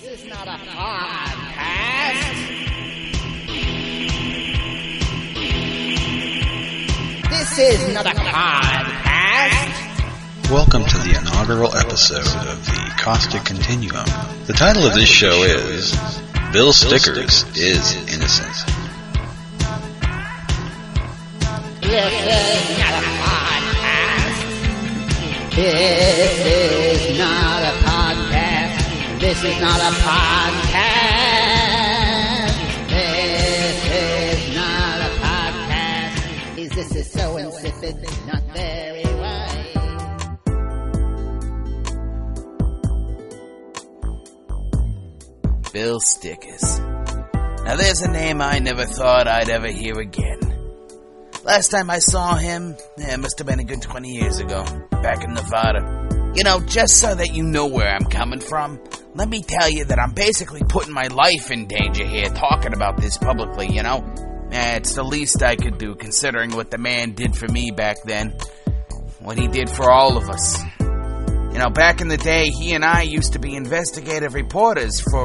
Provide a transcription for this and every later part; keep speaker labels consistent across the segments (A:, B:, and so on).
A: This is not a podcast. This is not a podcast.
B: Welcome to the inaugural episode of the Caustic Continuum. The title of this show is Bill Stickers is Innocent.
A: This is not a podcast. This is not a podcast. This is not a podcast. This is not a podcast. This is so insipid, not very right.
C: Bill Stickers. Now there's a name I never thought I'd ever hear again. Last time I saw him, it must have been a good 20 years ago, back in Nevada. You know, just so that you know where I'm coming from, let me tell you that I'm basically putting my life in danger here talking about this publicly, you know? It's the least I could do considering what the man did for me back then. What he did for all of us. You know, back in the day, he and I used to be investigative reporters for,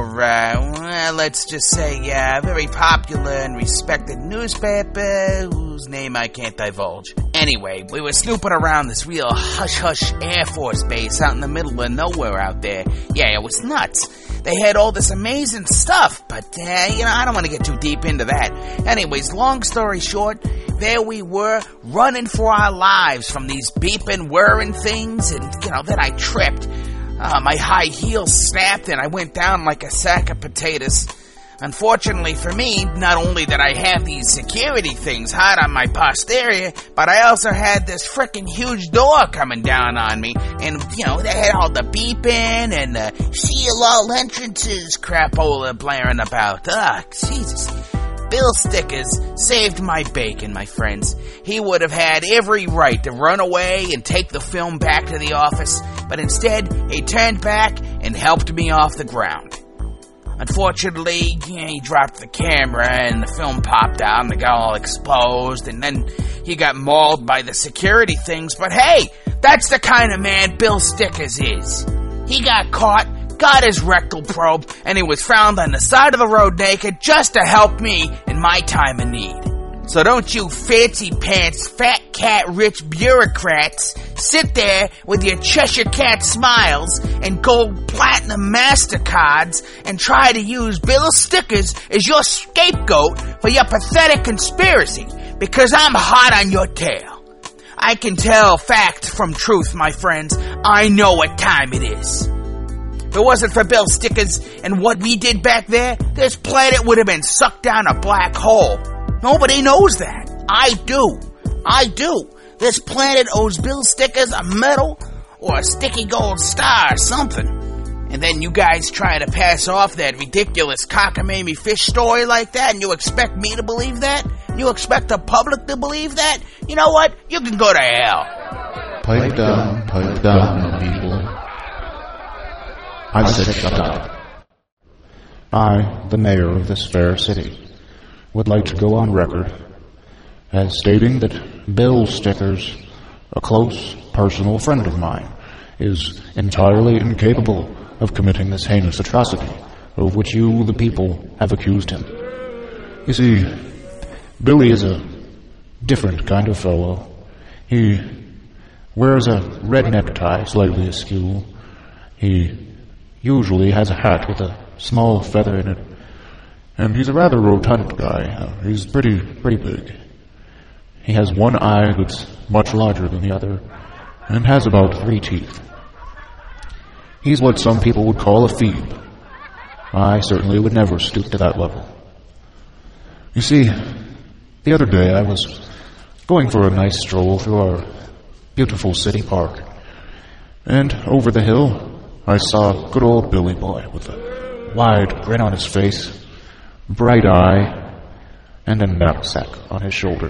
C: let's just say, a very popular and respected newspaper whose name I can't divulge. Anyway, we were snooping around this real hush-hush Air Force base out in the middle of nowhere out there. Yeah, it was nuts. They had all this amazing stuff, but, I don't want to get too deep into that. Anyways, long story short, there we were, running for our lives from these beeping, whirring things, and, then I tripped. My high heels snapped, and I went down like a sack of potatoes. Unfortunately for me, not only did I have these security things hot on my posterior, but I also had this frickin' huge door coming down on me, and, they had all the beeping and the seal all entrances crapola blaring about. Jesus. Bill Stickers saved my bacon, my friends. He would have had every right to run away and take the film back to the office, but instead, he turned back and helped me off the ground. Unfortunately, he dropped the camera and the film popped out and it got all exposed, and then he got mauled by the security things, but hey, that's the kind of man Bill Stickers is. He got caught, got his rectal probe, and he was found on the side of the road naked just to help me in my time of need. So don't you fancy pants, fat cat rich bureaucrats sit there with your Cheshire Cat smiles and gold platinum MasterCards and try to use Bill Stickers as your scapegoat for your pathetic conspiracy, because I'm hot on your tail. I can tell fact from truth, my friends. I know what time it is. If it wasn't for Bill Stickers and what we did back there, this planet would have been sucked down a black hole. Nobody knows that. I do. This planet owes Bill Stickers a medal or a sticky gold star or something. And then you guys try to pass off that ridiculous cockamamie fish story like that, and you expect me to believe that? You expect the public to believe that? You know what? You can go to hell.
D: Pipe down, people. I said shut up. I, the mayor of this fair city, would like to go on record as stating that Bill Stickers, a close personal friend of mine, is entirely incapable of committing this heinous atrocity of which you, the people, have accused him. You see, Billy is a different kind of fellow. He wears a red necktie slightly askew. He usually has a hat with a small feather in it. And he's a rather rotund guy. He's pretty big. He has one eye that's much larger than the other, and has about 3 teeth. He's what some people would call a phoebe. I certainly would never stoop to that level. You see, the other day I was going for a nice stroll through our beautiful city park, and over the hill I saw good old Billy Boy with a wide grin on his face, bright eye, and a knapsack on his shoulder.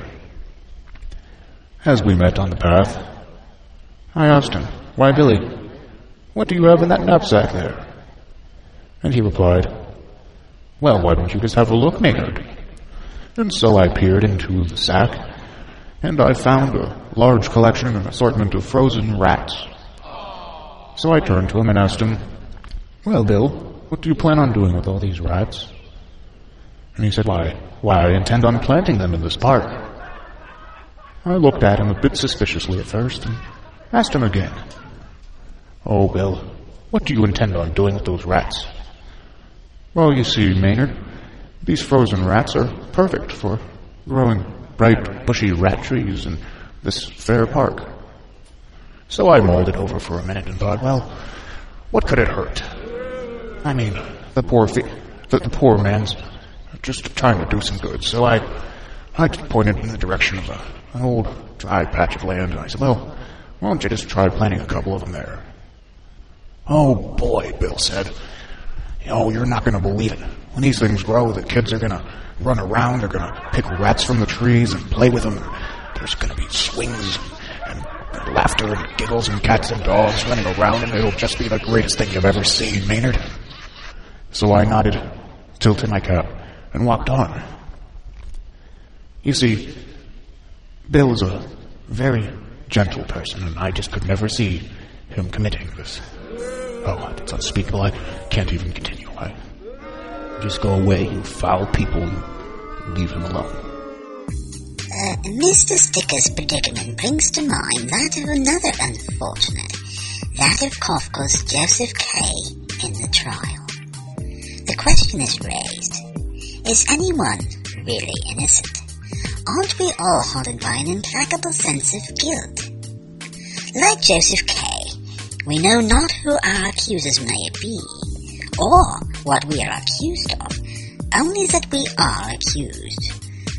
D: As we met on the path, I asked him, "Why, Billy, what do you have in that knapsack there?" And he replied, "Well, why don't you just have a look, Maynard?" And so I peered into the sack, and I found a large collection and assortment of frozen rats. So I turned to him and asked him, "Well, Bill, what do you plan on doing with all these rats? And he said, why, I intend on planting them in this park. I looked at him a bit suspiciously at first and asked him again, oh, Bill, what do you intend on doing with those rats? Well, you see, Maynard, these frozen rats are perfect for growing bright, bushy rat trees in this fair park. So I mulled it over for a minute and thought, well, what could it hurt? I mean, the poor man's just trying to do some good. So I pointed in the direction of an old dry patch of land, and I said, well, why don't you just try planting a couple of them there? Oh, boy, Bill said. You're not going to believe it. When these things grow, the kids are going to run around, they're going to pick rats from the trees and play with them. There's going to be swings and laughter and giggles and cats and dogs running around, and it'll just be the greatest thing you've ever seen, Maynard. So I nodded, tilted my cap, and walked on. You see, Bill is a very gentle person, and I just could never see him committing this. Oh, that's unspeakable. I can't even continue. Just go away, you foul people, and leave him alone.
E: Mr. Sticker's predicament brings to mind that of another unfortunate, that of Kafka's Joseph K. in the trial. The question is raised, is anyone really innocent? Aren't we all haunted by an implacable sense of guilt? Like Joseph K., we know not who our accusers may be, or what we are accused of, only that we are accused.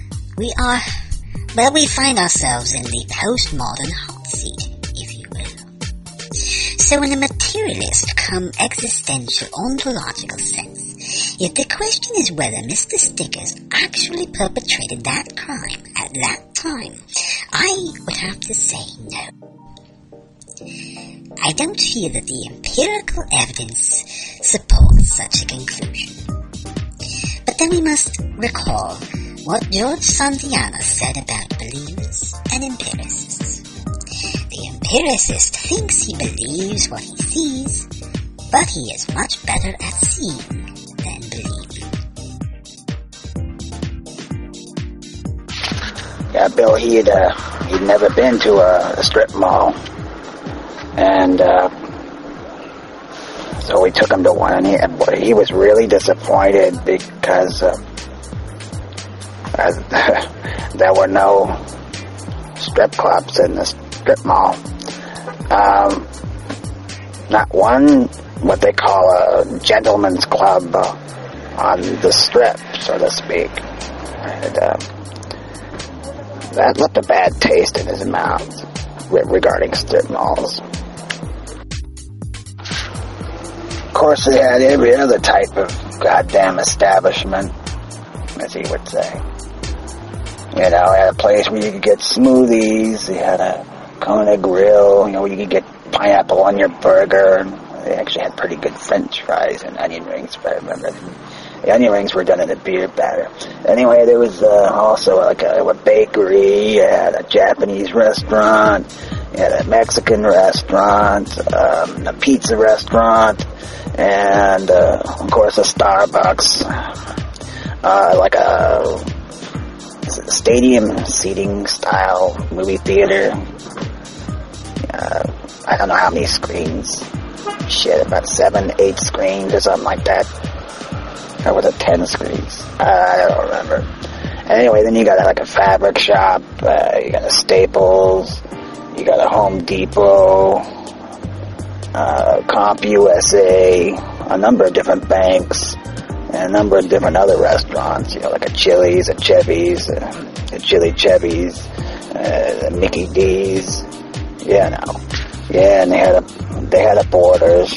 E: We find ourselves in the postmodern hot seat, if you will. So in a materialist come existential ontological sense, if the question is whether Mr. Stickers actually perpetrated that crime at that time, I would have to say no. I don't feel that the empirical evidence supports such a conclusion. But then we must recall what George Santayana said about believers and empiricists. The empiricist thinks he believes what he sees, but he is much better at seeing than believing.
F: Yeah, Bill, he'd never been to a strip mall. And so we took him to one, and he was really disappointed because there were no strip clubs in the strip mall. Not one, what they call a gentleman's club on the strip, so to speak. And, that left a bad taste in his mouth regarding strip malls. Of course, they had every other type of goddamn establishment, as he would say. Had a place where you could get smoothies. They had a Kona grill, where you could get pineapple on your burger. They actually had pretty good French fries and onion rings, if I remember. The onion rings were done in a beer batter. Anyway, there was also like a bakery. You had a Japanese restaurant. You had a Mexican restaurant, a pizza restaurant, and of course a Starbucks, like a stadium seating style movie theater. I don't know how many screens. Shit, about 7-8 screens or something like that. Or was it 10 screens? I don't remember. Anyway, then you got like a fabric shop, you got a Staples, you got a Home Depot, Comp USA, a number of different banks, and a number of different other restaurants, like a Chili's, a Chevy's, a Chili Chevy's, a Mickey D's, and they had a Borders,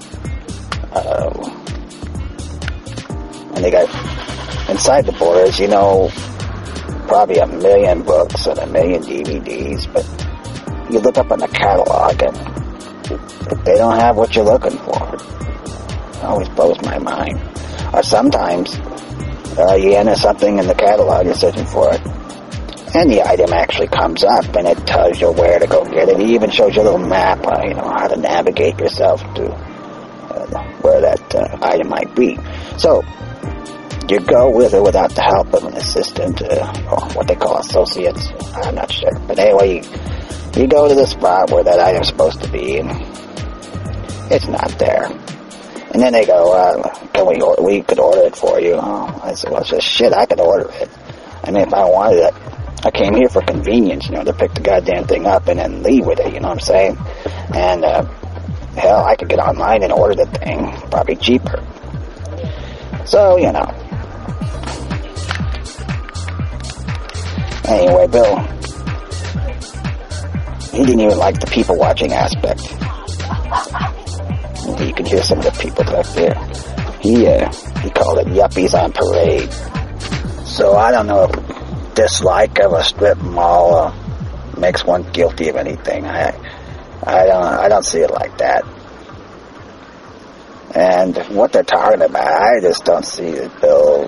F: and they got inside the Borders, probably 1 million books and 1 million DVDs, but you look up in the catalog and they don't have what you're looking for. It always blows my mind. Or sometimes you enter something in the catalog, you're searching for it, and the item actually comes up and it tells you where to go get it. It even shows you a little map, how to navigate yourself to where that that item might be. So, you go with it without the help of an assistant, or what they call associates. I'm not sure. But anyway, you go to the spot where that item's supposed to be, and it's not there. And then they go, we could order it for you. I said, well, shit, I could order it. I mean, if I wanted it, I came here for convenience, to pick the goddamn thing up and then leave with it, you know what I'm saying? And, hell, I could get online and order the thing, probably cheaper. So, Anyway, Bill, he didn't even like the people-watching aspect. You could hear some of the people back there. He called it yuppies on parade. So I don't know if dislike of a strip mall makes one guilty of anything. I don't see it like that. And what they're talking about, I just don't see it, Bill.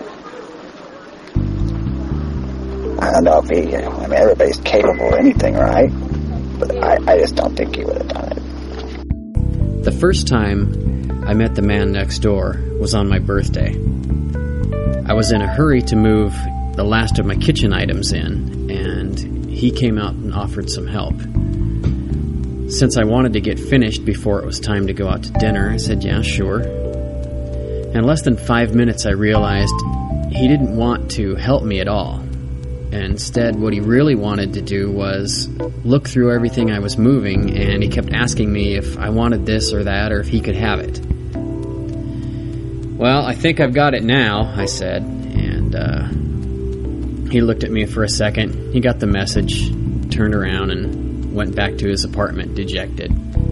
F: I don't know if everybody's capable of anything, right? But I just don't think he would have done it.
G: The first time I met the man next door was on my birthday. I was in a hurry to move the last of my kitchen items in, and he came out and offered some help. Since I wanted to get finished before it was time to go out to dinner, I said, yeah, sure. In less than 5 minutes, I realized he didn't want to help me at all. Instead, what he really wanted to do was look through everything I was moving, and he kept asking me if I wanted this or that, or if he could have it. Well, I think I've got it now, I said, and he looked at me for a second. He got the message, turned around, and went back to his apartment, dejected.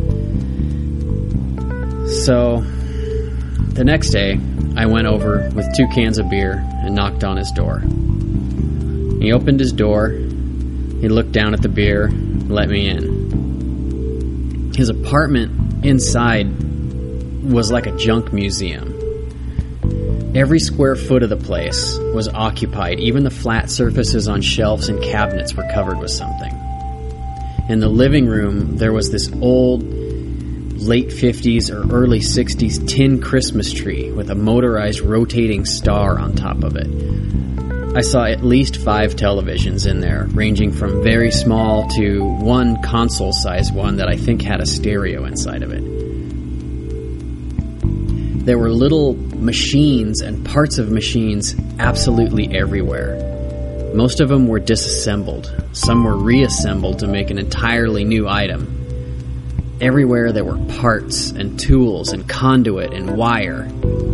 G: So, the next day, I went over with 2 cans of beer and knocked on his door. He opened his door, he looked down at the beer, let me in. His apartment inside was like a junk museum. Every square foot of the place was occupied. Even the flat surfaces on shelves and cabinets were covered with something. In the living room, there was this old, late 50s or early 60s tin Christmas tree with a motorized rotating star on top of it. I saw at least 5 televisions in there, ranging from very small to one console-sized one that I think had a stereo inside of it. There were little machines and parts of machines absolutely everywhere. Most of them were disassembled. Some were reassembled to make an entirely new item. Everywhere there were parts and tools and conduit and wire.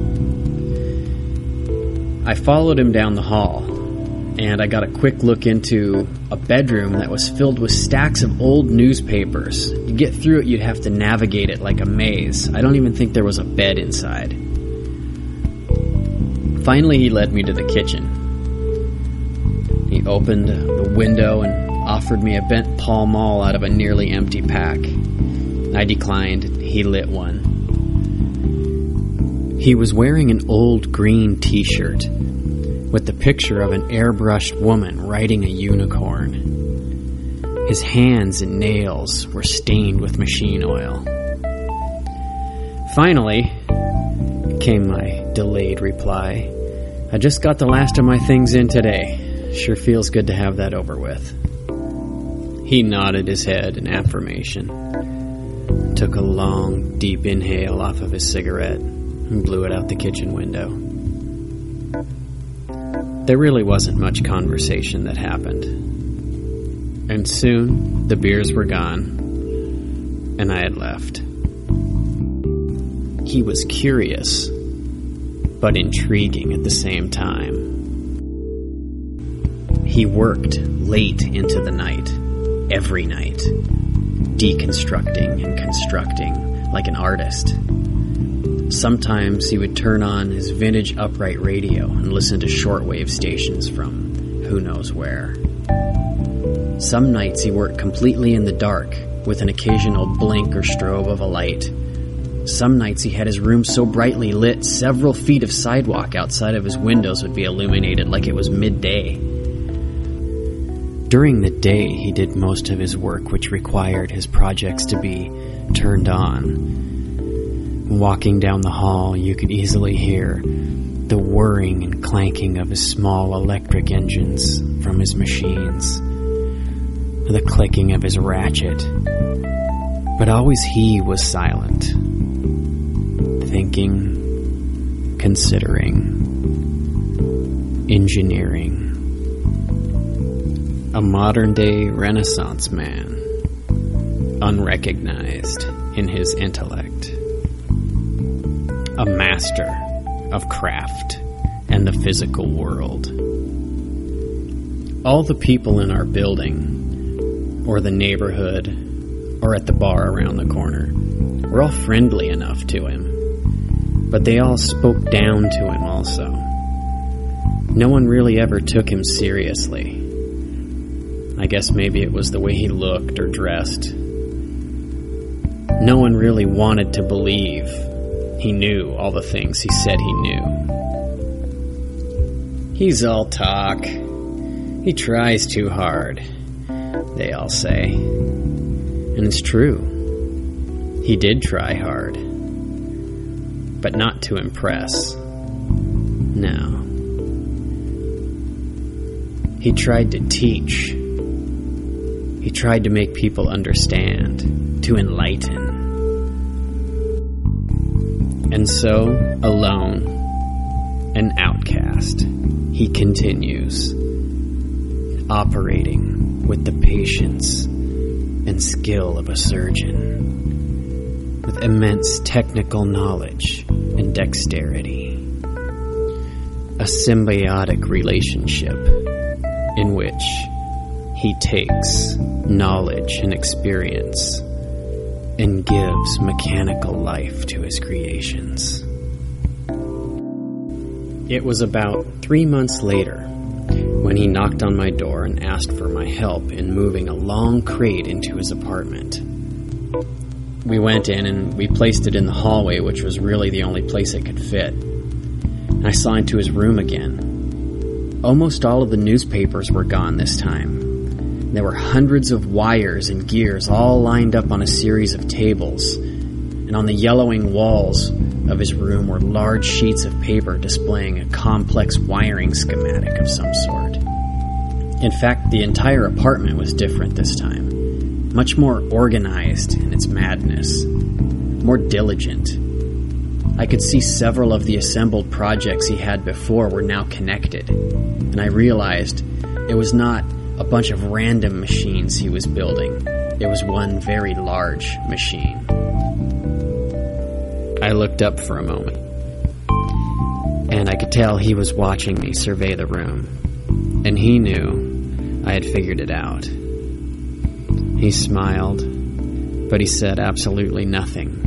G: I followed him down the hall, and I got a quick look into a bedroom that was filled with stacks of old newspapers. To get through it, you'd have to navigate it like a maze. I don't even think there was a bed inside. Finally, he led me to the kitchen. He opened the window and offered me a bent Pall Mall out of a nearly empty pack. I declined. He lit one. He was wearing an old green t-shirt with the picture of an airbrushed woman riding a unicorn. His hands and nails were stained with machine oil. Finally, came my delayed reply. I just got the last of my things in today. Sure feels good to have that over with. He nodded his head in affirmation, took a long, deep inhale off of his cigarette, and blew it out the kitchen window. There really wasn't much conversation that happened. And soon, the beers were gone, and I had left. He was curious, but intriguing at the same time. He worked late into the night, every night, deconstructing and constructing like an artist. Sometimes he would turn on his vintage upright radio and listen to shortwave stations from who knows where. Some nights he worked completely in the dark, with an occasional blink or strobe of a light. Some nights he had his room so brightly lit, several feet of sidewalk outside of his windows would be illuminated like it was midday. During the day, he did most of his work, which required his projects to be turned on. Walking down the hall, you could easily hear the whirring and clanking of his small electric engines from his machines, the clicking of his ratchet. But always he was silent, thinking, considering, engineering. A modern-day Renaissance man, unrecognized in his intellect. A master of craft and the physical world. All the people in our building, or the neighborhood, or at the bar around the corner, were all friendly enough to him, but they all spoke down to him also. No one really ever took him seriously. I guess maybe it was the way he looked or dressed. No one really wanted to believe he knew all the things he said he knew. He's all talk. He tries too hard, they all say. And it's true. He did try hard. But not to impress. No. He tried to teach. He tried to make people understand, to enlighten. And so, alone, an outcast, he continues, operating with the patience and skill of a surgeon, with immense technical knowledge and dexterity. A symbiotic relationship in which he takes knowledge and experience and gives mechanical life to his creations. It was about 3 months later when he knocked on my door and asked for my help in moving a long crate into his apartment. We went in and we placed it in the hallway, which was really the only place it could fit. And I saw into his room again. Almost all of the newspapers were gone this time. There were hundreds of wires and gears all lined up on a series of tables, and on the yellowing walls of his room were large sheets of paper displaying a complex wiring schematic of some sort. In fact, the entire apartment was different this time, much more organized in its madness, more diligent. I could see several of the assembled projects he had before were now connected, and I realized it was not a bunch of random machines he was building. It was one very large machine. I looked up for a moment, and I could tell he was watching me survey the room, and he knew I had figured it out. He smiled, but he said absolutely nothing.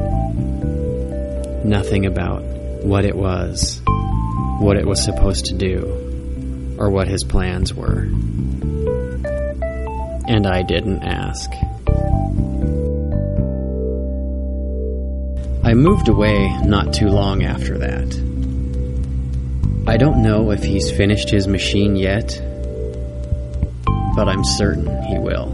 G: Nothing about what it was supposed to do, or what his plans were. And I didn't ask. I moved away not too long after that. I don't know if he's finished his machine yet, but I'm certain he will.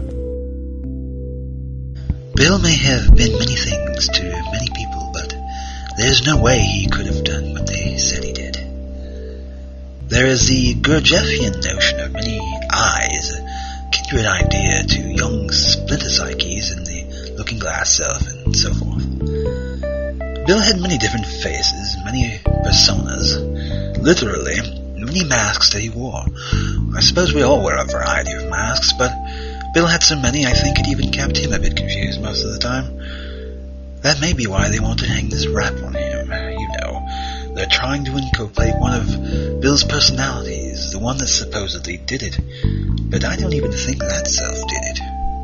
B: Bill may have been many things to many people, but there's no way he could have done what they said he did. There is the Gurdjieffian notion of many eyes, a kindred idea to Jung's splinter psyches and the looking-glass self, and so forth. Bill had many different faces, many personas, literally, many masks that he wore. I suppose we all wear a variety of masks, but Bill had so many I think it even kept him a bit confused most of the time. That may be why they want to hang this rap on him, you know. They're trying to incorporate one of Bill's personalities, the one that supposedly did it. But I don't even think that self did it.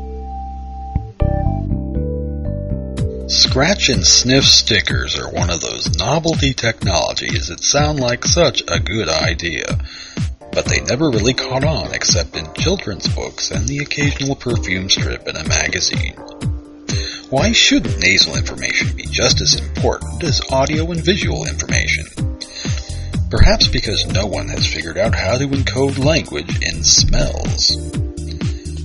B: Scratch and sniff stickers are one of those novelty technologies that sound like such a good idea, but they never really caught on except in children's books and the occasional perfume strip in a magazine. Why shouldn't nasal information be just as important as audio and visual information? Perhaps because no one has figured out how to encode language in smells.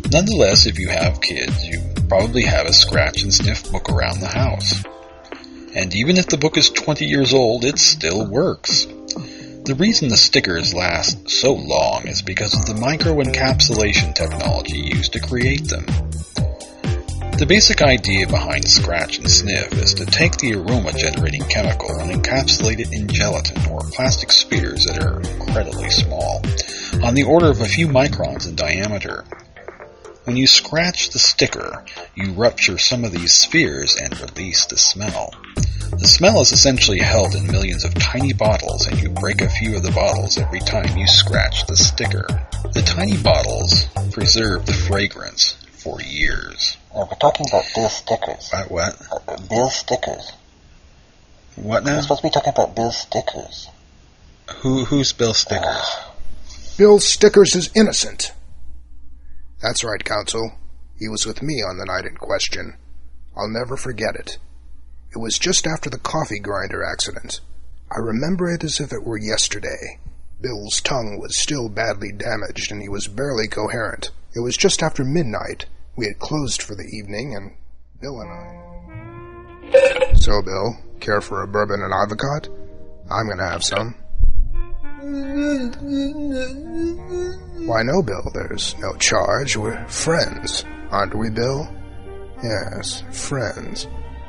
B: Nonetheless, if you have kids, you probably have a scratch and sniff book around the house.
H: And even if the book is 20 years old, it still works. The reason the stickers last so long is because of the microencapsulation technology used to create them. The basic idea behind Scratch and Sniff is to take the aroma-generating chemical and encapsulate it in gelatin or plastic spheres that are incredibly small, on the order of a few microns in diameter. When you scratch the sticker, you rupture some of these spheres and release the smell. The smell is essentially held in millions of tiny bottles, and you break a few of the bottles every time you scratch the sticker. The tiny bottles preserve the fragrance for years.
F: We're talking about Bill Stickers.
H: What?
F: Bill Stickers.
H: What now?
F: We're supposed to be talking about Bill Stickers.
H: Who's Bill Stickers?
I: Bill Stickers is innocent. That's right, Counsel. He was with me on the night in question. I'll never forget it. It was just after the coffee grinder accident. I remember it as if it were yesterday. Bill's tongue was still badly damaged, and he was barely coherent. It was just after midnight. We had closed for the evening, and Bill and I... So, Bill, care for a bourbon and avocado? I'm gonna have some. Why, no, Bill, there's no charge. We're friends, aren't we, Bill? Yes, friends.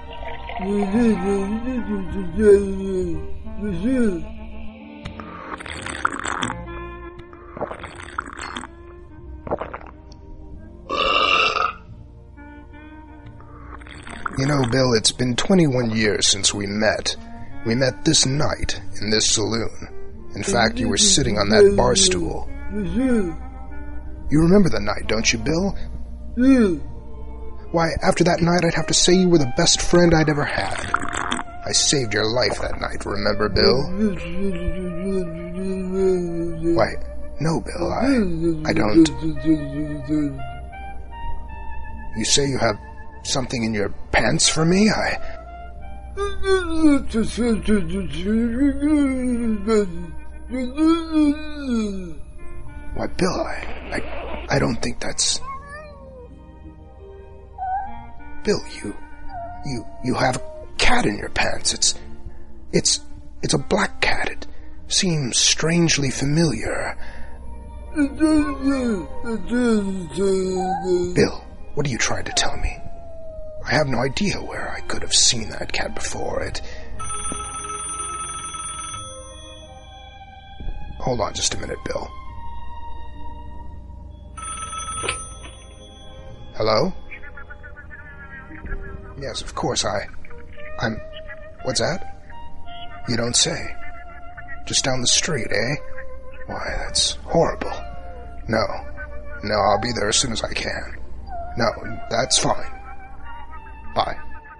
I: You know, Bill, it's been 21 years since we met. We met this night in this saloon. In fact, you were sitting on that bar stool. You remember the night, don't you, Bill? Why, after that night, I'd have to say you were the best friend I'd ever had. I saved your life that night, remember, Bill? Why, no, Bill, I don't... You say you have something in your pants for me? Why, Bill, I don't think that's... Bill, you have a cat in your pants. It's a black cat. It seems strangely familiar. Bill, what are you trying to tell me? I have no idea where I could have seen that cat before. Hold on just a minute, Bill. Hello? Yes, of course, I'm... What's that? You don't say. Just down the street, eh? Why, that's horrible. No, I'll be there as soon as I can. No, that's fine. Bye.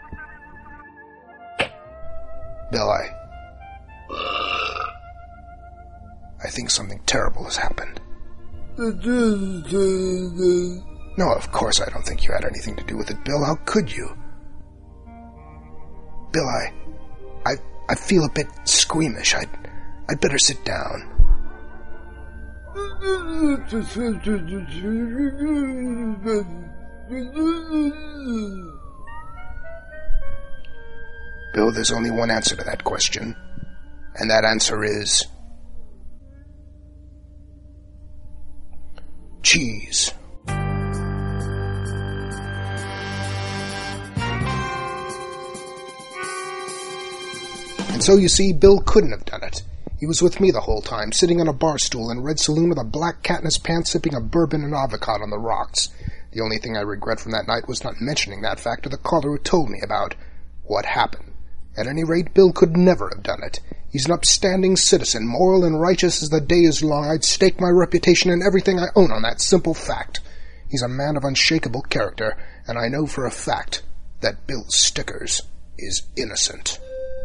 I: Bill, I think something terrible has happened. No, of course I don't think you had anything to do with it, Bill. How could you? Bill, I feel a bit squeamish. I'd better sit down. Bill, there's only one answer to that question. And that answer is... cheese. And so, you see, Bill couldn't have done it. He was with me the whole time, sitting on a bar stool in Red Saloon with a black cat in his pants, sipping a bourbon and avocado on the rocks. The only thing I regret from that night was not mentioning that fact to the caller who told me about what happened. At any rate, Bill could never have done it. He's an upstanding citizen, moral and righteous as the day is long. I'd stake my reputation and everything I own on that simple fact. He's a man of unshakable character, and I know for a fact that Bill Stickers is innocent.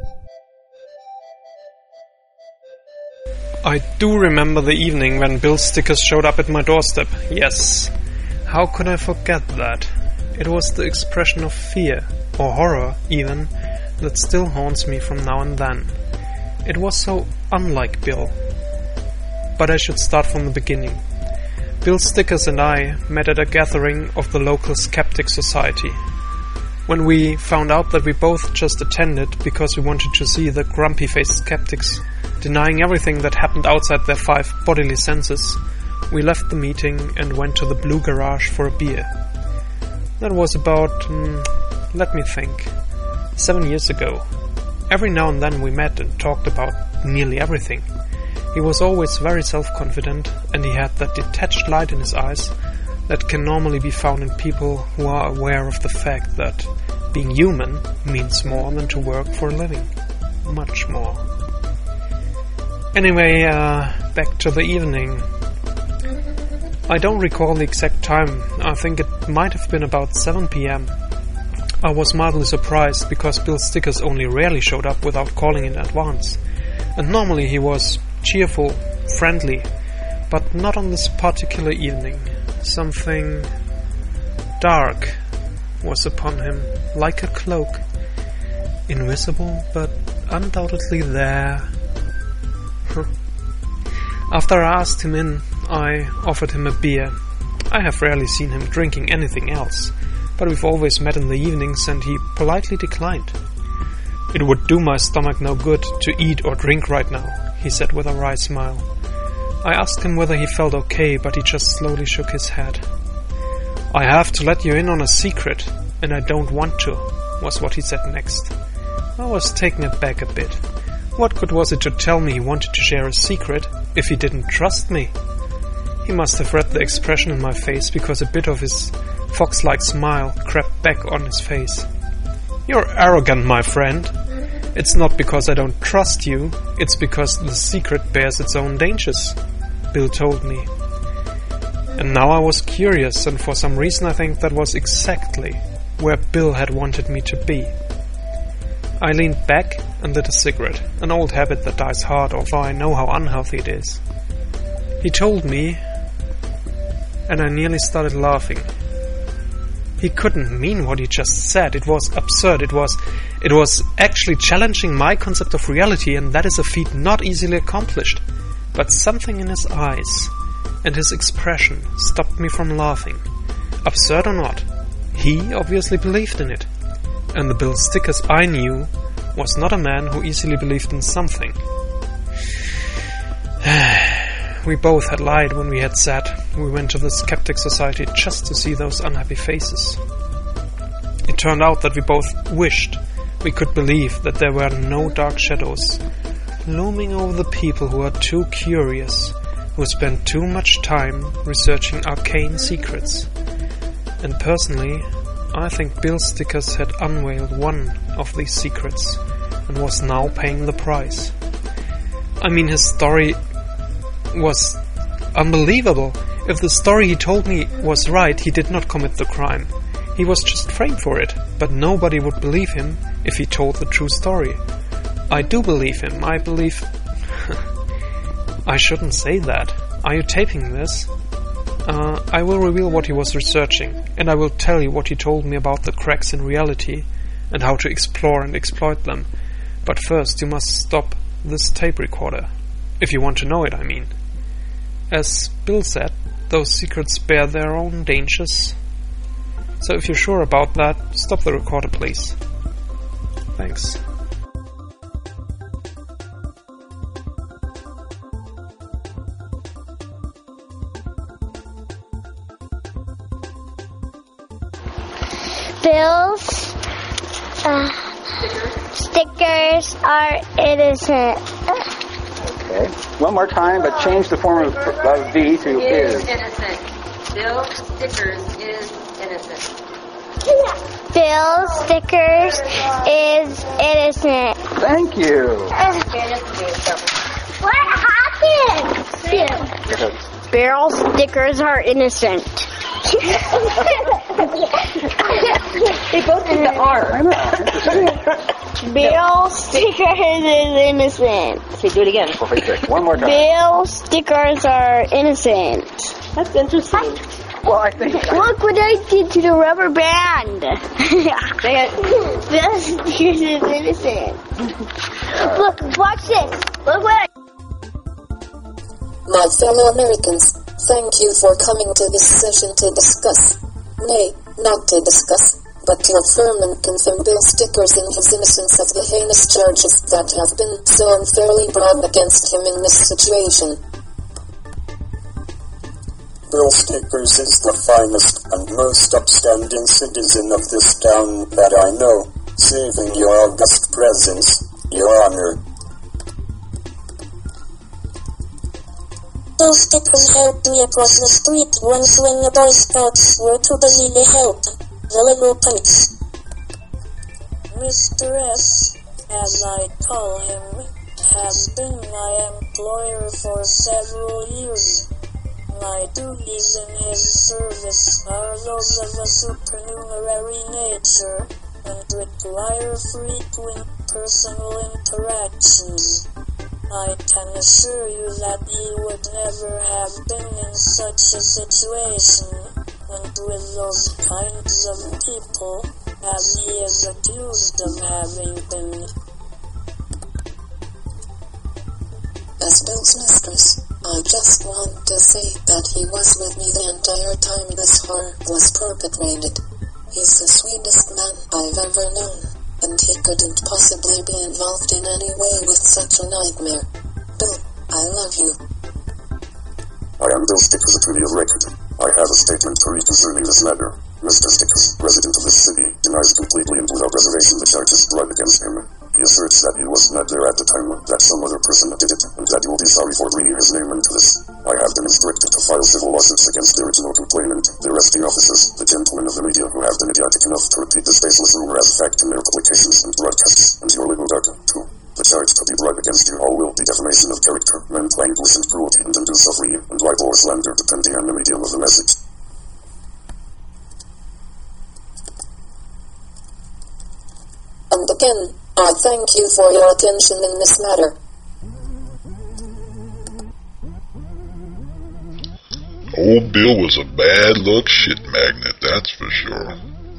J: I do remember the evening when Bill Stickers showed up at my doorstep, yes. How could I forget that? It was the expression of fear, or horror even, that still haunts me from now and then. It was so unlike Bill. But I should start from the beginning. Bill Stickers and I met at a gathering of the local Skeptic Society. When we found out that we both just attended because we wanted to see the grumpy-faced skeptics denying everything that happened outside their 5 bodily senses, we left the meeting and went to the Blue Garage for a beer. That was about, let me think, 7 years ago. Every now and then we met and talked about nearly everything. He was always very self-confident, and he had that detached light in his eyes that can normally be found in people who are aware of the fact that being human means more than to work for a living. Much more. Anyway, back to the evening. I don't recall the exact time. I think it might have been about 7 p.m. I was mildly surprised because Bill Stickers only rarely showed up without calling in advance. And normally he was cheerful, friendly, but not on this particular evening. Something dark was upon him, like a cloak. Invisible, but undoubtedly there. After I asked him in, I offered him a beer. I have rarely seen him drinking anything else, but we've always met in the evenings and he politely declined. "It would do my stomach no good to eat or drink right now," he said with a wry smile. I asked him whether he felt okay, but he just slowly shook his head. "I have to let you in on a secret, and I don't want to," was what he said next. I was taken aback a bit. What good was it to tell me he wanted to share a secret if he didn't trust me? He must have read the expression in my face because a bit of his fox-like smile crept back on his face. "You're arrogant, my friend. It's not because I don't trust you, it's because the secret bears its own dangers," Bill told me. And now I was curious, and for some reason I think that was exactly where Bill had wanted me to be. I leaned back and lit a cigarette, an old habit that dies hard, although I know how unhealthy it is. He told me, and I nearly started laughing. He couldn't mean what he just said. It was absurd. It was actually challenging my concept of reality, and that is a feat not easily accomplished. But something in his eyes and his expression stopped me from laughing. Absurd or not, he obviously believed in it. And the Bill Stickers I knew was not a man who easily believed in something. We both had lied when we had said we went to the Skeptic Society just to see those unhappy faces. It turned out that we both wished we could believe that there were no dark shadows looming over the people who are too curious, who spend too much time researching arcane secrets. And personally, I think Bill Stickers had unveiled one of these secrets and was now paying the price. I mean, his story was unbelievable. If the story he told me was right, he did not commit the crime. He was just framed for it, but nobody would believe him if he told the true story. I do believe him. I believe... I shouldn't say that. Are you taping this? I will reveal what he was researching, and I will tell you what he told me about the cracks in reality and how to explore and exploit them. But first, you must stop this tape recorder. If you want to know it, I mean. As Bill said, those secrets bear their own dangers. So if you're sure about that, stop the recorder, please. Thanks.
K: Bill's stickers are innocent.
F: Okay. One more time, but change the form of V to is.
L: Innocent. Bill Stickers is innocent.
K: Bill Stickers is innocent.
F: Thank you.
K: What happened? Bill Stickers are innocent.
L: They both did the R.
K: Bill Stickers is innocent.
L: Okay, do it again.
F: One more time.
K: Bill Stickers are innocent.
L: That's interesting.
F: Well, I think...
K: Look what I did to the rubber band. Bill Stickers is innocent. Look, watch this. Look what I...
M: My fellow Americans, thank you for coming to this session to discuss, nay, not to discuss, but to affirm and confirm Bill Stickers in his innocence of the heinous charges that have been so unfairly brought against him in this situation.
N: Bill Stickers is the finest and most upstanding citizen of this town that I know, saving your august presence, Your Honor.
M: Bill Stickers helped me across the street once when the Boy Scouts were too busy to help the little pigs. Mr. S, as I call him, has been my employer for several years. My duties in his service are those of a supernumerary nature and require frequent personal interactions. I can assure you that he would never have been in such a situation, and with those kinds of people as he is accused of having been. As Bill's mistress, I just want to say that he was with me the entire time this horror was perpetrated. He's the sweetest man I've ever known, and he couldn't possibly be involved in any way with such a nightmare. Bill, I love you.
N: I am Bill Stickers, attorney of record. I have a statement to read concerning this matter. Mr. Stickers, resident of this city, denies completely and without reservation the charges brought against him. He asserts that he was not there at the time, that some other person did it, and that he will be sorry for bringing his name into this. I have been instructed to file civil lawsuits against the original complainant, the arresting officers, the gentlemen of the media who have been idiotic enough to repeat this baseless rumor as fact in their publications and broadcasts, and your legal doctor, too. The charge to be brought against you all will be defamation of character, manslaughter, and cruelty, and undue suffering, and libel or slander, depending on the medium of the message.
M: And again, I thank you for your attention in this matter.
O: Old Bill was a bad-luck shit magnet, that's for sure.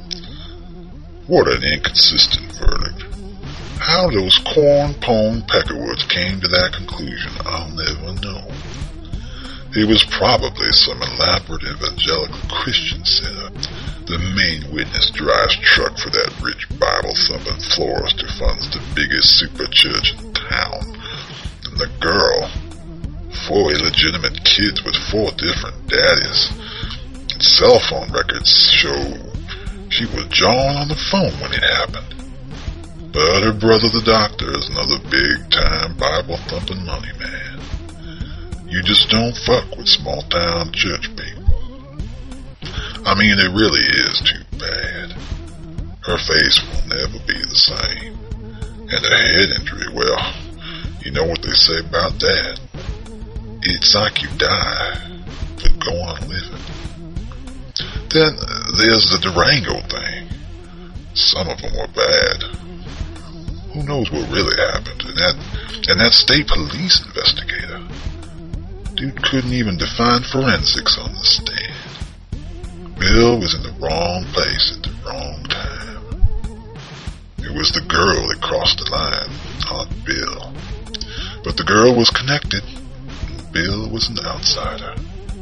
O: What an inconsistent verdict. How those corn-pone Peckerwoods came to that conclusion, I'll never know. It was probably some elaborate evangelical Christian setup. The main witness drives truck for that rich Bible-thumping florist who funds the biggest super church in town. And the girl, 4 illegitimate kids with 4 different daddies. And cell phone records show she was jawing on the phone when it happened. But her brother the doctor is another big-time Bible-thumping money man. You just don't fuck with small-town church people. I mean, it really is too bad. Her face will never be the same. And her head injury, well, you know what they say about that. It's like you die, but go on living. Then there's the Durango thing. Some of them were bad. Who knows what really happened? And that state police investigator. Dude couldn't even define forensics on the stand. Bill was in the wrong place at the wrong time. It was the girl that crossed the line, not Bill. But the girl was connected, and Bill was an outsider.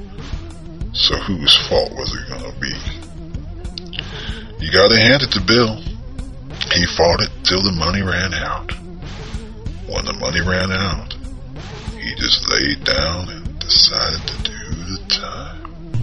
O: So whose fault was it gonna be? You gotta hand it to Bill. He fought it till the money ran out. When the money ran out, he just laid down and decided to do the time.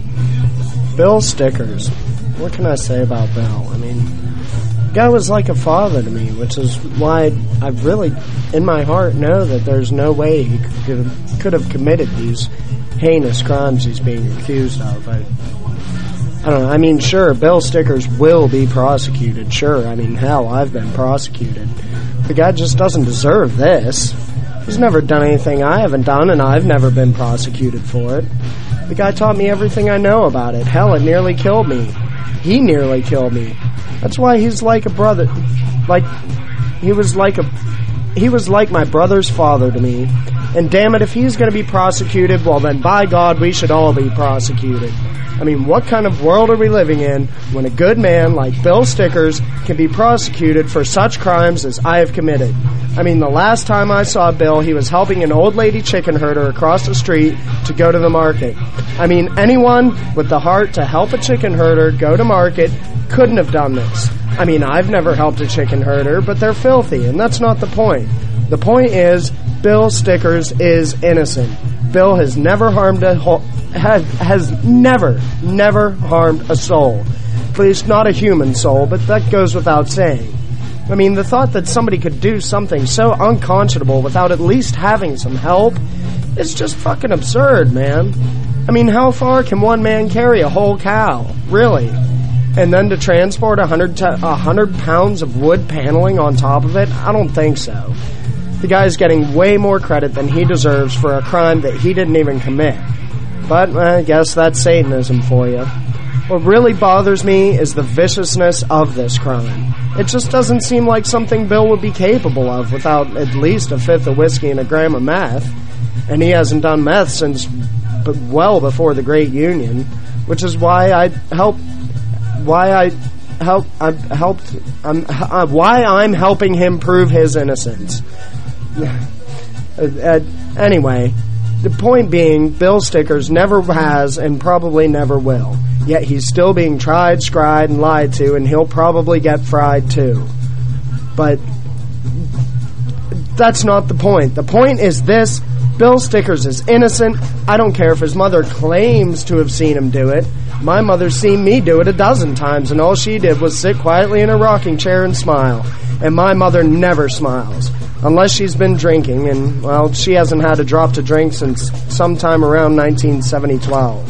P: Bill Stickers. What can I say about Bill? I mean, the guy was like a father to me, which is why I really, in my heart, know that there's no way he could have committed these heinous crimes he's being accused of. I don't know. I mean, sure, Bill Stickers will be prosecuted. Sure, I mean, hell, I've been prosecuted. The guy just doesn't deserve this. He's never done anything I haven't done, and I've never been prosecuted for it. The guy taught me everything I know about it. Hell, it nearly killed me. He nearly killed me. That's why he's like a brother. He was like my brother's father to me. And damn it, if he's going to be prosecuted, well then by God, we should all be prosecuted. I mean, what kind of world are we living in when a good man like Bill Stickers can be prosecuted for such crimes as I have committed? I mean, the last time I saw Bill, he was helping an old lady chicken herder across the street to go to the market. I mean, anyone with the heart to help a chicken herder go to market couldn't have done this. I mean, I've never helped a chicken herder, but they're filthy, and that's not the point. The point is, Bill Stickers is innocent. Bill has never harmed never harmed a soul. At least not a human soul, but that goes without saying. I mean, the thought that somebody could do something so unconscionable without at least having some help is just fucking absurd, man. I mean, how far can one man carry a whole cow? Really? And then to transport 100 pounds of wood paneling on top of it? I don't think so. The guy's getting way more credit than he deserves for a crime that he didn't even commit. But I guess that's Satanism for you. What really bothers me is the viciousness of this crime. It just doesn't seem like something Bill would be capable of without at least a fifth of whiskey and a gram of meth. And he hasn't done meth since well before the Great Union, which is why I'm helping him prove his innocence. Anyway, the point being, Bill Stickers never has and probably never will. Yet he's still being tried, scried, and lied to, and he'll probably get fried too. But that's not the point. The point is this: Bill Stickers is innocent. I don't care if his mother claims to have seen him do it. My mother's seen me do it 12 times, and all she did was sit quietly in her rocking chair and smile. And my mother never smiles. Unless she's been drinking, and, well, she hasn't had a drop to drink since sometime around 1970-12.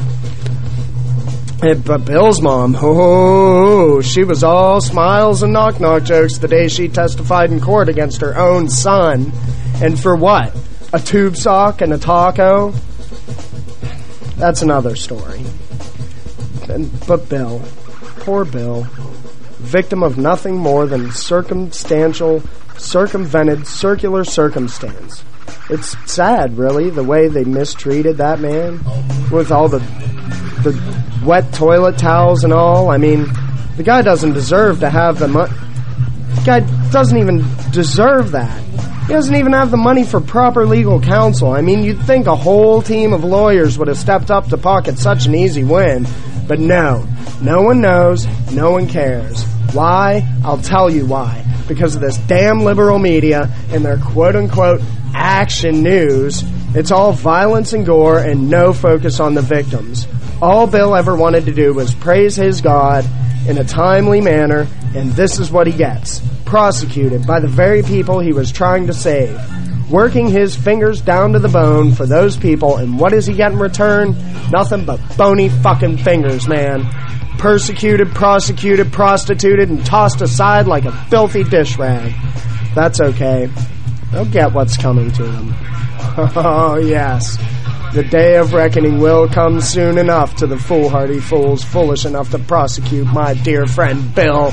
P: But Bill's mom, she was all smiles and knock-knock jokes the day she testified in court against her own son. And for what? A tube sock and a taco? That's another story. But Bill, poor Bill, victim of nothing more than circumvented circular circumstance. It's sad, really, the way they mistreated that man with all the wet toilet towels and all. I mean, the guy doesn't deserve to have the money. The guy doesn't even deserve that. He doesn't even have the money for proper legal counsel. I mean, you'd think a whole team of lawyers would have stepped up to pocket such an easy win. But no. No one knows. No one cares. Why? I'll tell you why. Because of this damn liberal media and their quote-unquote action news. It's all violence and gore and no focus on the victims. All Bill ever wanted to do was praise his God in a timely manner, and this is what he gets. Prosecuted by the very people he was trying to save. Working his fingers down to the bone for those people, and what does he get in return? Nothing but bony fucking fingers, man. Persecuted, prosecuted, prostituted, and tossed aside like a filthy dish rag. That's okay. They'll get what's coming to them. Oh, yes. The day of reckoning will come soon enough to the foolhardy fools foolish enough to prosecute my dear friend Bill.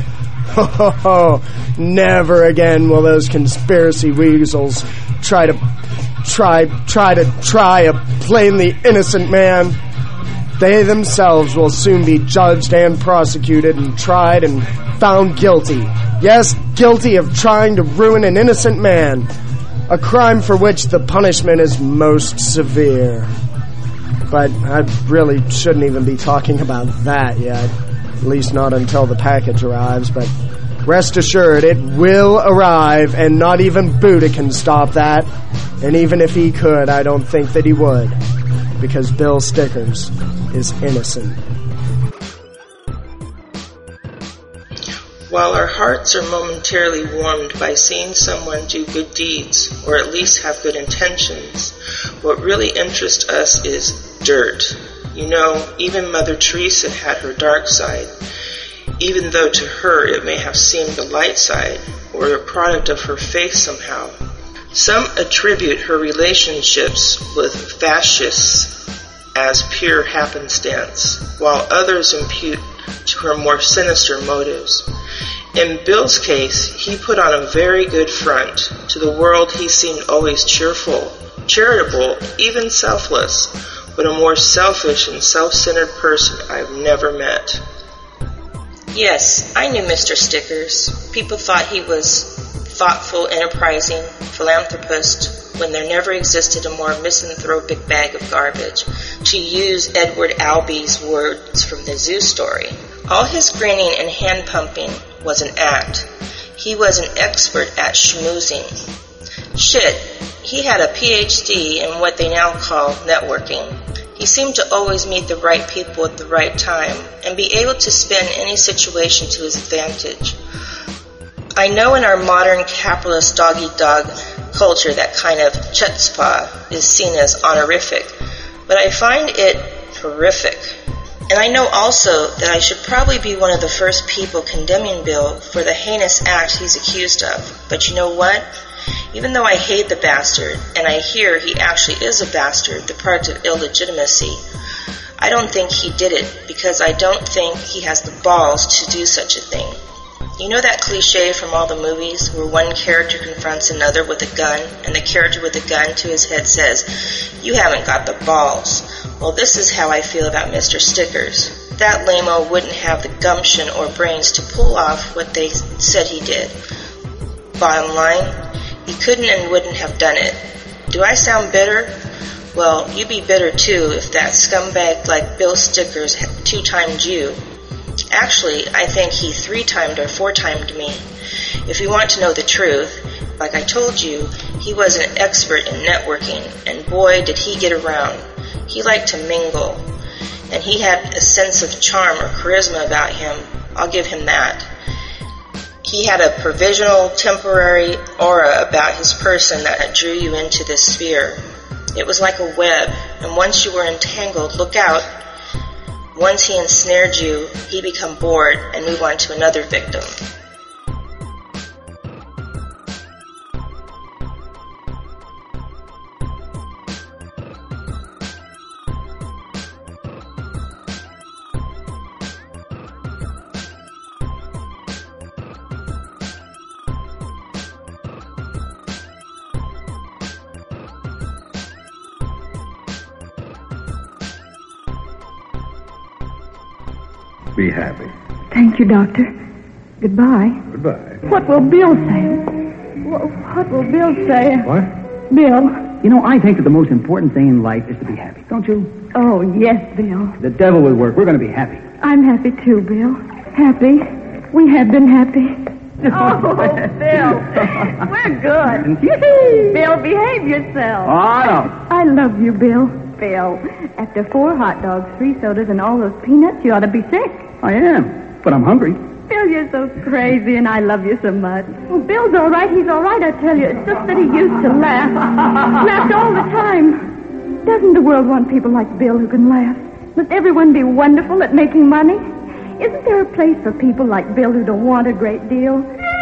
P: Never again will those conspiracy weasels try a plainly innocent man. They themselves will soon be judged and prosecuted and tried and found guilty. Yes, guilty of trying to ruin an innocent man. A crime for which the punishment is most severe. But I really shouldn't even be talking about that yet. At least not until the package arrives, but rest assured it will arrive, and not even Buddha can stop that. And even if he could, I don't think that he would. Because Bill Stickers is innocent.
Q: While our hearts are momentarily warmed by seeing someone do good deeds, or at least have good intentions, what really interests us is dirt. You know, even Mother Teresa had her dark side, even though to her it may have seemed the light side, or a product of her faith somehow. Some attribute her relationships with fascists as pure happenstance, while others impute to her more sinister motives. In Bill's case, he put on a very good front. To the world he seemed always cheerful, charitable, even selfless, but a more selfish and self-centered person I've never met.
L: Yes, I knew Mr. Stickers. People thought he was thoughtful, enterprising, philanthropist, when there never existed a more misanthropic bag of garbage. To use Edward Albee's words from the Zoo story, All his grinning and hand pumping was an act. He was an expert at schmoozing. Shit, he had a PhD in what they now call networking. He seemed to always meet the right people at the right time and be able to spin any situation to his advantage. I know in our modern capitalist dog-eat-dog culture that kind of chutzpah is seen as honorific, but I find it horrific. And I know also that I should probably be one of the first people condemning Bill for the heinous act he's accused of. But you know what? Even though I hate the bastard, and I hear he actually is a bastard, the product of illegitimacy, I don't think he did it because I don't think he has the balls to do such a thing. You know that cliche from all the movies where one character confronts another with a gun and the character with a gun to his head says, "You haven't got the balls." Well, this is how I feel about Mr. Stickers. That lame-o wouldn't have the gumption or brains to pull off what they said he did. Bottom line, he couldn't and wouldn't have done it. Do I sound bitter? Well, you'd be bitter too if that scumbag like Bill Stickers 2-timed you. Actually, I think he 3-timed or 4-timed me. If you want to know the truth, like I told you, he was an expert in networking, and boy did he get around. He liked to mingle, and he had a sense of charm or charisma about him. I'll give him that. He had a provisional, temporary aura about his person that drew you into this sphere. It was like a web, and once you were entangled, look out. Once he ensnared you, he'd become bored and move on to another victim.
R: Be happy.
S: Thank you, Doctor. Goodbye.
R: Goodbye.
S: What will Bill say? What will Bill say?
R: What?
S: Bill.
R: You know, I think that the most important thing in life is to be happy, don't you?
S: Oh, yes, Bill.
R: The devil will work. We're going to be happy.
S: I'm happy too, Bill. Happy. We have been happy. Oh, Bill. We're good. Bill, behave yourself.
R: Oh, no.
S: I love you, Bill. Bill, after 4 hot dogs, 3 sodas, and all those peanuts, you ought to be sick.
R: I am, but I'm hungry.
S: Bill, you're so crazy, and I love you so much. Well, Bill's all right. He's all right, I tell you. It's just that he used to laugh. Laughed all the time. Doesn't the world want people like Bill who can laugh? Must everyone be wonderful at making money? Isn't there a place for people like Bill who don't want a great deal?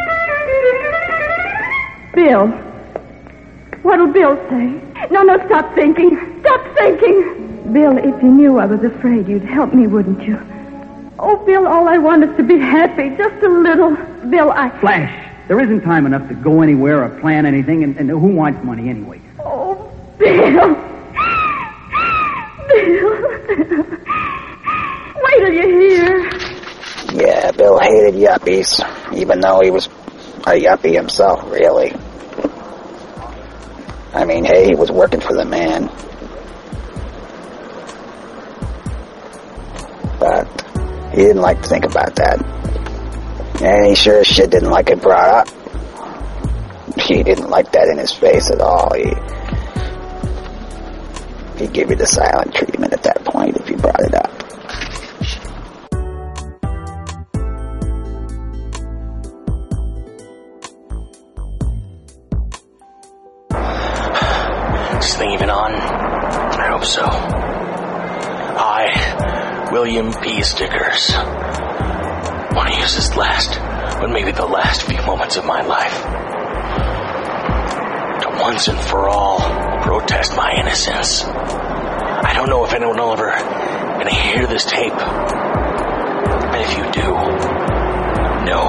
S: Bill. What'll Bill say? No, stop thinking. Stop thinking. Bill, if you knew I was afraid, you'd help me, wouldn't you? Oh, Bill, all I want is to be happy, just a little. Bill,
R: Flash, there isn't time enough to go anywhere or plan anything, and who wants money anyway?
S: Oh, Bill. Bill. Wait till you hear.
F: Yeah, Bill hated yuppies, even though he was a yuppie himself, really. I mean, hey, he was working for the man. But he didn't like to think about that. And he sure as shit didn't like it brought up. He didn't like that in his face at all. He'd give you the silent treatment at that point if you brought it up.
T: Is this thing even on? I hope so. I, William P. Stickers, want to use this last, but maybe the last few moments of my life to once and for all protest my innocence. I don't know if anyone will ever gonna hear this tape, but if you do, know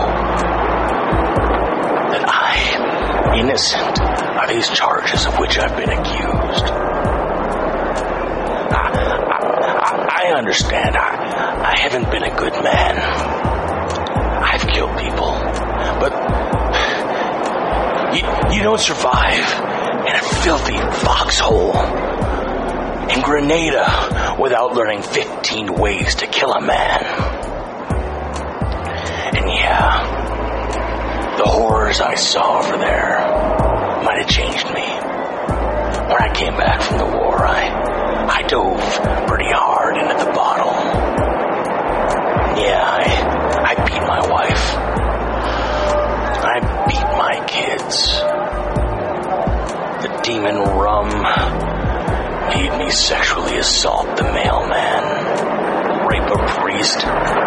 T: that I am innocent of these charges of which I've been accused. I understand. I haven't been a good man. I've killed people. But you don't survive in a filthy foxhole in Grenada without learning 15 ways to kill a man. Yeah. The horrors I saw over there might have changed me. When I came back from the war, I dove pretty hard into the bottle. Yeah, I beat my wife. I beat my kids. The demon rum made me sexually assault the mailman, rape a priest,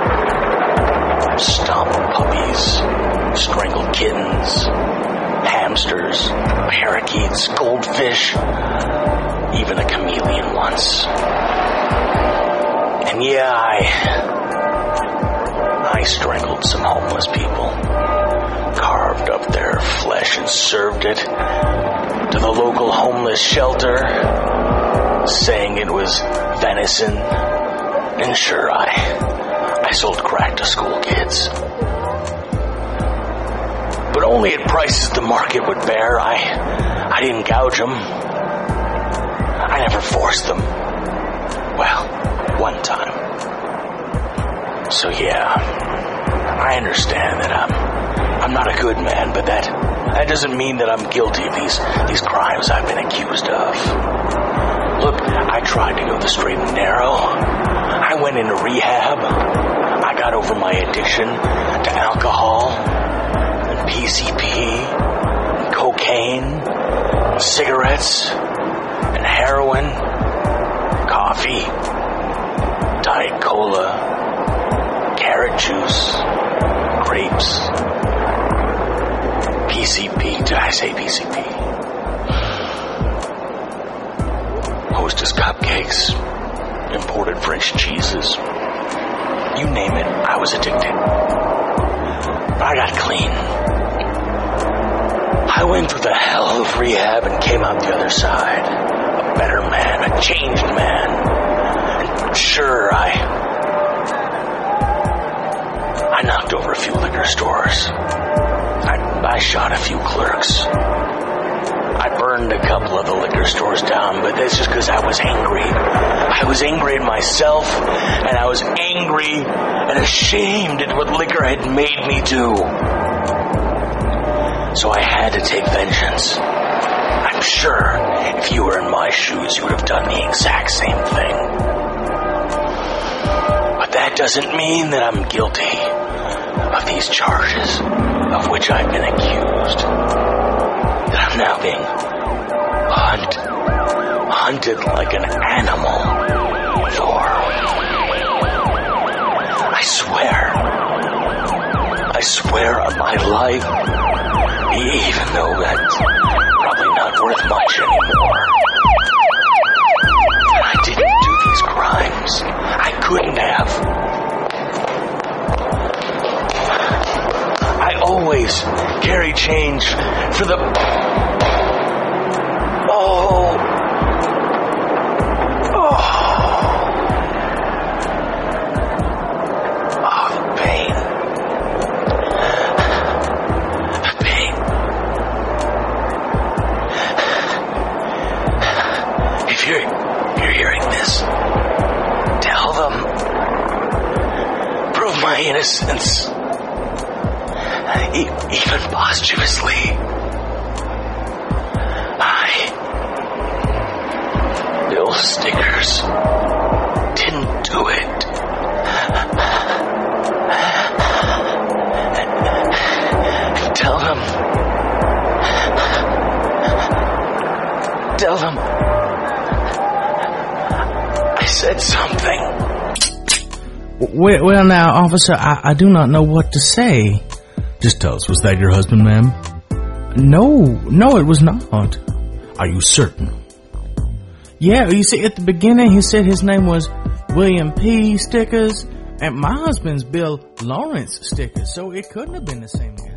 T: stomp puppies, strangle kittens, hamsters, parakeets, goldfish, even a chameleon once. And yeah, I strangled some homeless people, carved up their flesh and served it to the local homeless shelter, saying it was venison. And sure, I sold crack to school kids. But only at prices the market would bear. I didn't gouge them. I never forced them. Well, one time. So yeah, I understand that I'm not a good man, but that doesn't mean that I'm guilty of these crimes I've been accused of. Look, I tried to go the straight and narrow. I went into rehab. I got over my addiction to alcohol and PCP and cocaine and cigarettes and heroin, coffee, Diet Cola, carrot juice, grapes, PCP. Did I say PCP? Hostess cupcakes, imported French cheeses. You name it, I was addicted. But I got clean. I went through the hell of rehab and came out the other side. A better man, a changed man. And sure, I knocked over a few liquor stores. I shot a few clerks. I burned a couple of the liquor stores down, but that's just because I was angry. I was angry at myself, and I was angry and ashamed at what liquor had made me do. So I had to take vengeance. I'm sure if you were in my shoes, you would have done the exact same thing. But that doesn't mean that I'm guilty of these charges of which I've been accused. That I'm now being hunted like an animal for. I swear on my life, even though that's probably not worth much anymore. I didn't do these crimes. I couldn't have. I always carry change for the... innocence, even posthumously. Bill Stickers didn't do it. Tell them I said something.
C: Well, now, officer, I do not know what to say. Just tell us, was that your husband, ma'am? No, it was not. Are you certain? Yeah, you see, at the beginning, he said his name was William P. Stickers, and my husband's Bill Lawrence Stickers, so it couldn't have been the same guy.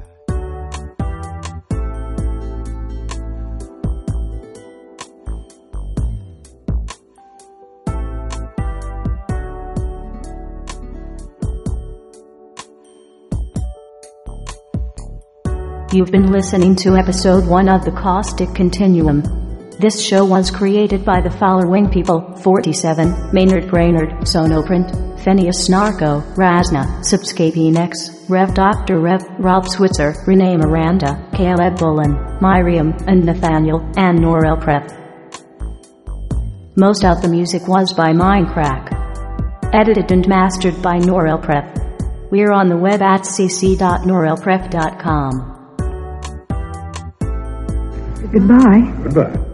U: You've been listening to episode 1 of the Caustic Continuum. This show was created by the Fowler Wing People, 47, Maynard Brainerd, Sonoprint, Phineas Narco, Razna, Subscapian X, Rev Dr. Rev, Rob Switzer, Renee Miranda, Caleb Bullen, Miriam, and Nathaniel, and Norel Prep. Most of the music was by Mindcrack. Edited and mastered by Norel Prep. We're on the web at cc.norelprep.com.
S: Goodbye.
A: Goodbye.